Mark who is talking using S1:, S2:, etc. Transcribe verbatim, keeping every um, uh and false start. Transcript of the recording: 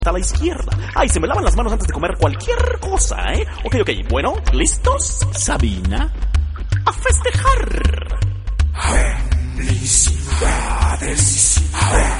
S1: a la izquierda. Ay, se me lavan las manos antes de comer cualquier cosa, ¿eh? Ok, ok, bueno, ¿listos? Sabina, a festejar.
S2: Felicidades.